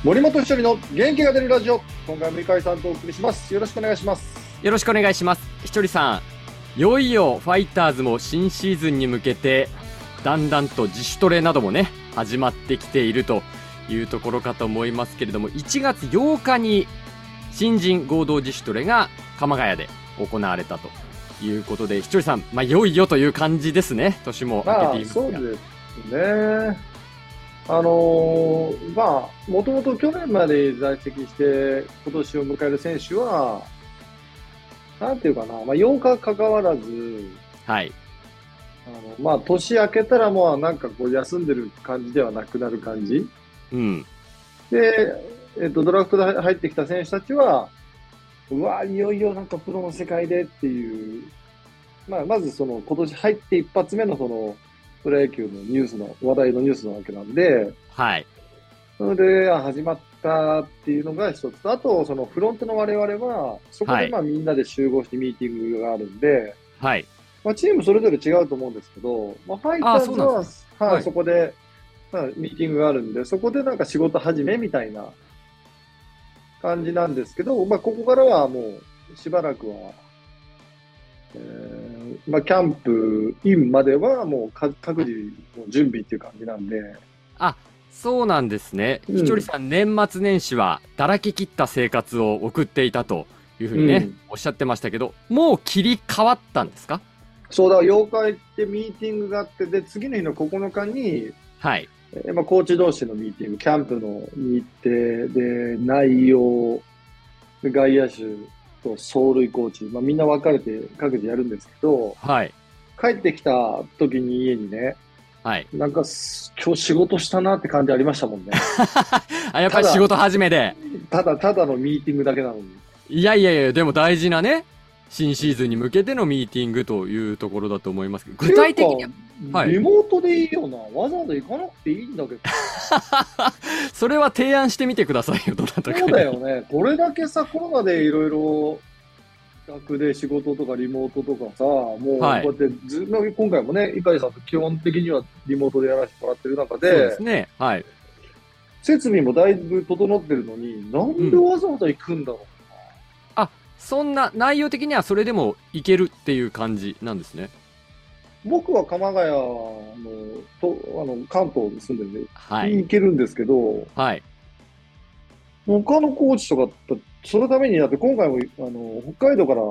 森本一人の元気が出るラジオ、今回も三上さんとお送りします。よろしくお願いします。 よろしくお願いします。ひとりさん、いよいよファイターズも新シーズンに向けてだんだんと自主トレなどもね始まってきているというところかと思いますけれども、1月8日に新人合同自主トレが鎌ヶ谷で行われたということで、ひとりさん、いよいよという感じですね。年も明けていますが。 そうですね。もともと去年まで在籍して今年を迎える選手は、なんていうかな、8日かかわらず、 はい。 年明けたらもうなんかこう休んでる感じではなくなる感じ。 うん。 で、ドラフトで入ってきた選手たちは、いよいよなんかプロの世界でっていう、まずその今年入って一発目のその、プロ野球のニュースの、話題のニュースなわけなんで、 はい。 それで始まったっていうのが一つと、あと、そのフロントの我々は、そこでみんなで集合してミーティングがあるんで、 はい。 チームそれぞれ違うと思うんですけど、ファイターズは、 はい、 そこで、ミーティングがあるんで、そこでなんか仕事始めみたいな感じなんですけど、ここからはもうしばらくは、キャンプインまではもう各自の準備っていう感じなんで。 あ、そうなんですね。ひとりさん、年末年始はだらけ切った生活を送っていたというふうにね、おっしゃってましたけど、もう切り替わったんですか？ そうだ、8日行ってミーティングがあって、で、次の日の9日に、 はい。 コーチ同士のミーティング、キャンプの日程で、内容、外野手と走塁コーチ、みんな分かれて各自やるんですけど、 はい。 帰ってきた時に家にね、 はい。 なんか、今日仕事したなって感じありましたもんね。 やっぱり仕事始めで。 ただのミーティングだけなのに。 いやいやいや、でも大事なね、新シーズンに向けてのミーティングというところだと思いますけど、具体的には、リモートでいいよな。わざわざ行かなくていいんだけど。 それは提案してみてくださいよ、どなたかに。 そうだよね。これだけさ、コロナでいろいろ、企画で仕事とかリモートとかさ、もうこうやって今回もね、碇さんと基本的にはリモートでやらせてもらってる中で、 そうですね。はい。 設備もだいぶ整ってるのに、なんでわざわざ行くんだろう。 そんな内容的にはそれでもいけるっていう感じなんですね。 僕は鎌ヶ谷関東に住んでるんで、はい、行けるんですけど、 はい。 他のコーチとか、そのためにだって今回も北海道から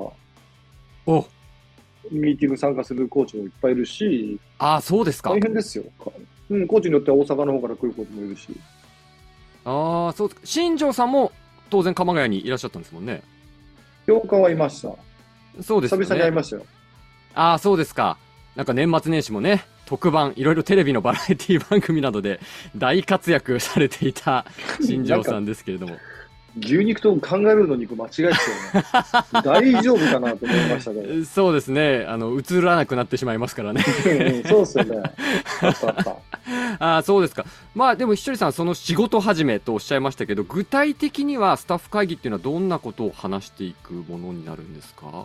ミーティング参加するコーチもいっぱいいるし、 そうですか。 大変ですよ。コーチによっては大阪の方から来るコーチもいるし。 そうですか。新庄さんも当然鎌ヶ谷にいらっしゃったんですもんね。 8日はいました。 そうですね。 久々に会いましたよ。そうですか。なんか年末年始もね、特番、いろいろテレビのバラエティ番組などで大活躍されていた新庄さんですけれども。 牛肉とカンガルーの肉間違えてたよね。大丈夫かなと思いましたけど。 そうですね。映らなくなってしまいますからね。 そうですよね。あったそうですか。でもひとりさん、その仕事始めとおっしゃいましたけど、具体的にはスタッフ会議っていうのはどんなことを話していくものになるんですか？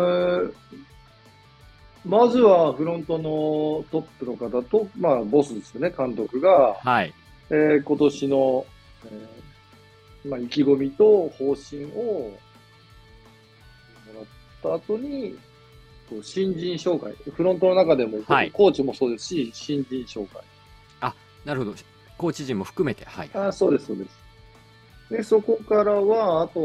まずはフロントのトップの方と、ボスですよね、監督が、 はい。 今年の、意気込みと方針をもらった後に、新人紹介、フロントの中でも、はい、コーチもそうですし、新人紹介。 なるほど。コーチ陣も含めて。はい。 そうです、そうです。で、そこからは、あと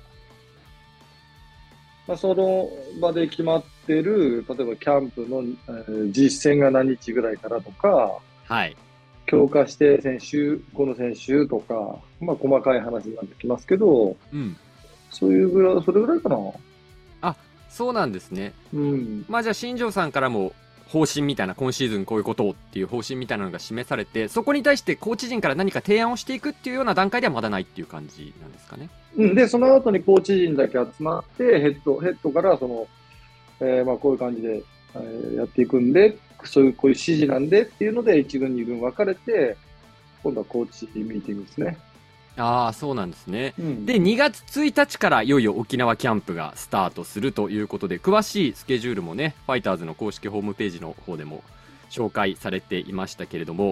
は、その場で決まってる、例えばキャンプの、実践が何日ぐらいからとか、 はい。 強化して選手、この選手とか、細かい話になってきますけど、それぐらいかな。 そうなんですね。 じゃあ新庄さんからも方針みたいな、今シーズンこういうことをっていう方針みたいなのが示されて、そこに対してコーチ陣から何か提案をしていくっていうような段階ではまだないっていう感じなんですかね。 で、その後にコーチ陣だけ集まって、ヘッドからその、こういう感じで、やっていくんで、こういう指示なんでっていうので、1軍、2軍分かれて、今度はコーチミーティングですね。 そうなんですね。で、2月1日からいよいよ沖縄キャンプがスタートするということで、詳しいスケジュールもね、ファイターズの公式ホームページの方でも紹介されていましたけれども、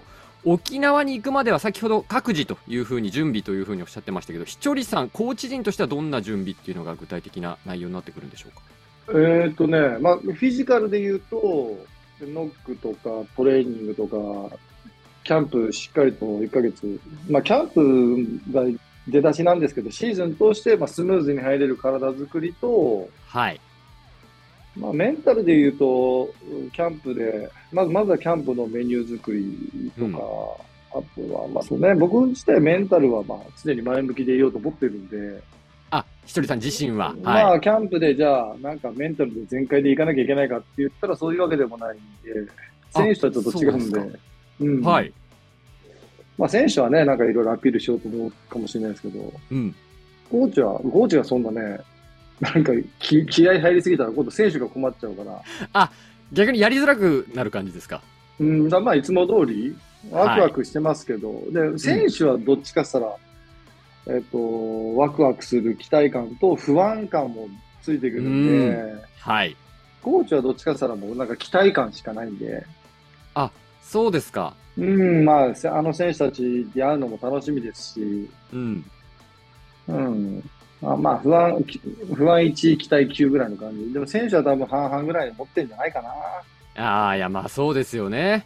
沖縄に行くまでは先ほど各自というふうに準備というふうにおっしゃってましたけど、ひとりさん、コーチ陣としてはどんな準備っていうのが具体的な内容になってくるんでしょうか。 まあ、フィジカルで言うと、ノックとかトレーニングとか、キャンプしっかりと1ヶ月、まあ、キャンプが出だしなんですけど、シーズン通して、まあ、スムーズに入れる体作りと、 はい。 まあ、メンタルで言うと、キャンプで、まずはキャンプのメニュー作りとか、あとは、まあそうね、僕自体メンタルはまあ常に前向きでいようと思ってるんで、 あ、ひとりさん自身は。はい。 まあキャンプでじゃあなんかメンタルで全開でいかなきゃいけないかって言ったらそういうわけでもないんで、 あ、 選手とはちょっと違うんで、 そうですか。 うん。 はい。 まあ選手はね、なんかいろいろアピールしようと思うかもしれないですけど、 うん。 コーチはそんなね、なんか気合入りすぎたら今度選手が困っちゃうから、 あ、逆にやりづらくなる感じですか。 うん、まあいつも通りワクはい。 ワクしてますけど、で、 うん。 選手はどっちかしたら、ワクワクする期待感と不安感もついてくうるんーん。 で、 はい。 コーチはどっちかしたらもうなんか期待感しかないんで、 あ、そうですか。 うん、まあ、あの選手たちに会うのも楽しみですし、 うん。 うん。まあ、不安1、期待9ぐらいの感じ。でも選手は多分半々ぐらい持ってんじゃないかな。 ああ、いや、まあそうですよね。 うん。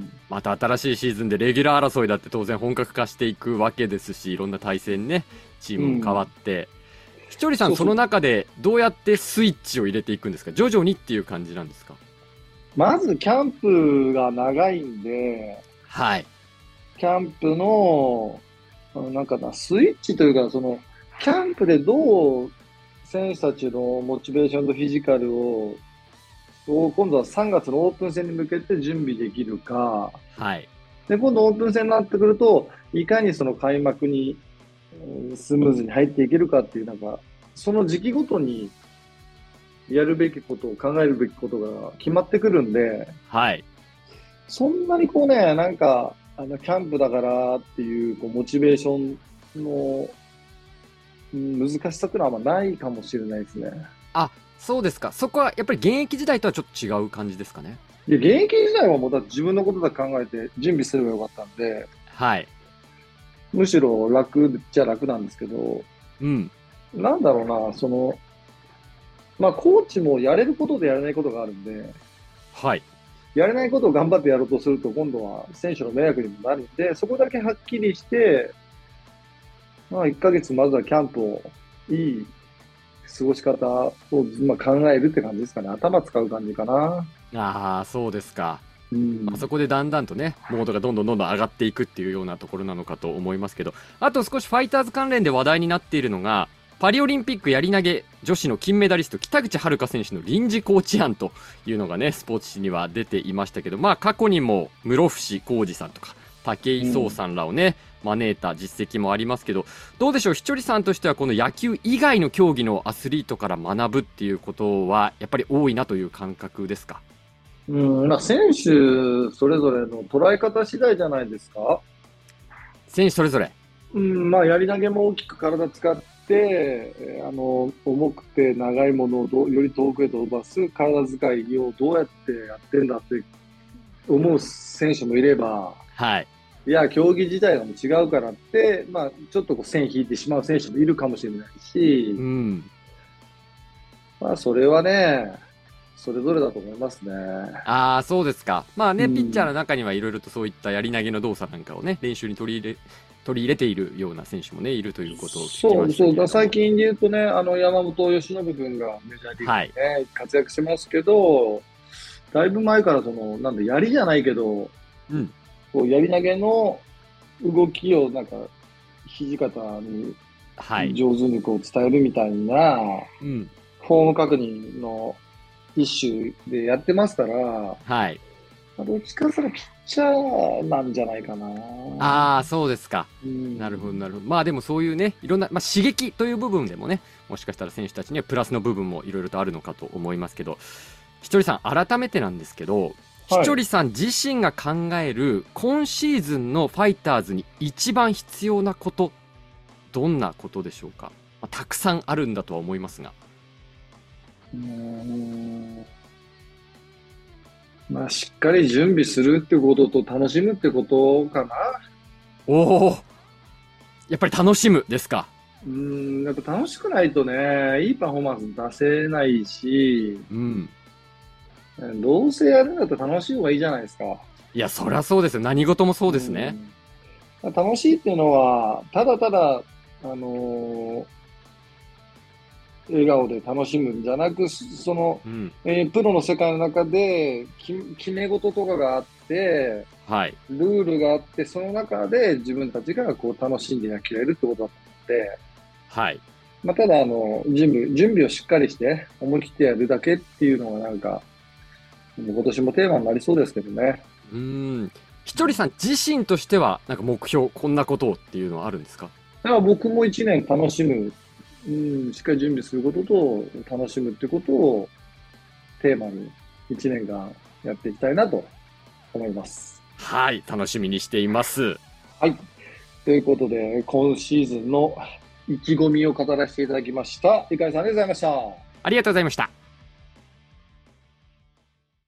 また新しいシーズンでレギュラー争いだって当然本格化していくわけですし、いろんな対戦ね、チームも変わうん。 って。ひとりさん、そのそうそう。 中でどうやってスイッチを入れていくんですか？徐々にっていう感じなんですか？ まず、キャンプが長いんで、 はい。 キャンプの、なんかな、スイッチというか、キャンプでどう選手たちのモチベーションとフィジカルを今度は3月のオープン戦に向けて準備できるか、 はい。 で、今度オープン戦になってくると、いかにその開幕にスムーズに入っていけるかっていう、なんか、その時期ごとにやるべきことを考えるべきことが決まってくるんで、 はい。 そんなにこうね、なんか、キャンプだからっていう、こう、モチベーションの難しさっていうのはあんまないかもしれないですね。 あ、そうですか。そこはやっぱり現役時代とはちょっと違う感じですかね。 で、現役時代はもうだって自分のことだけ考えて準備すればよかったんで、 はい。 むしろ楽っちゃ楽なんですけど、 うん。 なんだろうな、まあ、コーチもやれることでやれないことがあるんで、 はい。 やれないことを頑張ってやろうとすると、今度は選手の迷惑にもなるんで、そこだけはっきりして、まあ、1ヶ月まずはキャンプをいい過ごし方を、まあ、考えるって感じですかね。頭使う感じかな。 ああ、そうですか。 うん。 まあそこでだんだんとね、モードがどんどん上がっていくっていうようなところなのかと思いますけど、あと少しファイターズ関連で話題になっているのが、パリオリンピックやり投げ女子の金メダリスト北口榛花選手の臨時コーチ案というのがね、スポーツ紙には出ていましたけど、まあ過去にも室伏広治さんとか武井壮うん。 さんらをね、招いた実績もありますけど、どうでしょう、ひとりさんとしてはこの野球以外の競技のアスリートから学ぶっていうことはやっぱり多いなという感覚ですか？ うん、まあ、選手それぞれの捉え方次第じゃないですか。 選手それぞれ。 うん、まあ、やり投げも大きく体使って、重くて長いものをより遠くへ飛ばす体遣いをどうやってやってんだって思う選手もいれば、 はい。 いや、競技自体がもう違うからって、まあ、ちょっとこう線引いてしまう選手もいるかもしれないし、 うん。 まあ、それはね、それぞれだと思いますね。 ああ、そうですか。まあうね、ピッチャーのん。 中にはいろいろとそういったやり投げの動作なんかをね、練習に取り入れているような選手もね、いるということを聞きましたそう、 けれども。 最近で言うとね、山本由伸君がメジャーリーグはい。 でね、活躍してますけど、だいぶ前からなんだ、槍じゃないけど、 うん。 こう、槍投げの動きをなんか、土方にはい。 上手にこう伝えるみたいな、 うん。 フォーム確認の一種でやってますから、 はい。 どっちかすらピッチャーなんじゃないかな。 ああ、そうですか。 うなるほど、 ん。 なるほど。まあでもそういうね、いろんな、まあ刺激という部分でもね、もしかしたら選手たちにはプラスの部分もいろいろとあるのかと思いますけど、ひとりさん、改めてなんですけど、ひはい。 とりさん自身が考える今シーズンのファイターズに一番必要なこと、どんなことでしょうか？まあたくさんあるんだとは思いますが。 うーん。 まあ、しっかり準備するってことと楽しむってことかな。 おお、やっぱり楽しむですか。 やっぱ楽しくないとね、いいパフォーマンス出せないし、 うん。 どうせやるんだったら楽しい方がいいじゃないですか。 いや、そりゃそうですよ。何事もそうですね。 楽しいっていうのは、ただただ、あのー笑顔で楽しむんじゃなく、 うん。 プロの世界の中で決め事とかがあって、 はい。 ルールがあって、その中で自分たちがこう楽しんで野球やれるってことだったので、 はい。 まあ、ただ、準備をしっかりして、思い切ってやるだけっていうのがなんか、今年もテーマになりそうですけどね。 うーん。ひとりさん自身としては、なんか目標、こんなことをっていうのはあるんですか？ だから僕も一年楽しむ、しっかり準備することと、楽しむってことをテーマに一年間やっていきたいなと思います。 はい。楽しみにしています。 はい。ということで、今シーズンの意気込みを語らせていただきました。井上さんありがとうございました。 ありがとうございました。